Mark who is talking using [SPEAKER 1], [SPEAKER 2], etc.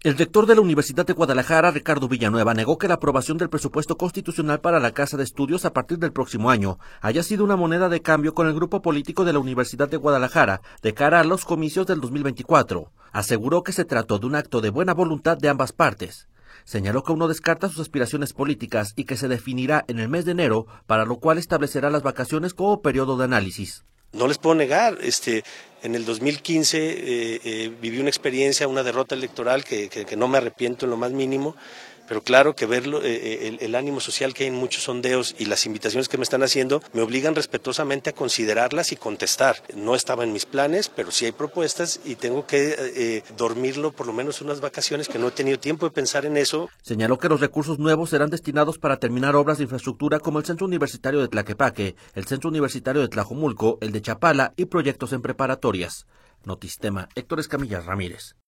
[SPEAKER 1] El rector de la Universidad de Guadalajara, Ricardo Villanueva, negó que la aprobación del presupuesto constitucional para la Casa de Estudios a partir del próximo año haya sido una moneda de cambio con el grupo político de la Universidad de Guadalajara de cara a los comicios del 2024. Aseguró que se trató de un acto de buena voluntad de ambas partes. Señaló que aún no descarta sus aspiraciones políticas y que se definirá en el mes de enero, para lo cual establecerá las vacaciones como periodo de análisis.
[SPEAKER 2] No les puedo negar, en el 2015 viví una experiencia, una derrota electoral que no me arrepiento en lo más mínimo, pero claro que verlo, el ánimo social que hay en muchos sondeos y las invitaciones que me están haciendo me obligan respetuosamente a considerarlas y contestar. No estaba en mis planes, pero sí hay propuestas y tengo que dormirlo por lo menos unas vacaciones que no he tenido tiempo de pensar en eso.
[SPEAKER 1] Señaló que los recursos nuevos serán destinados para terminar obras de infraestructura como el Centro Universitario de Tlaquepaque, el Centro Universitario de Tlajomulco, el de Chapala y proyectos en preparatorias. Notistema, Héctor Escamilla Ramírez.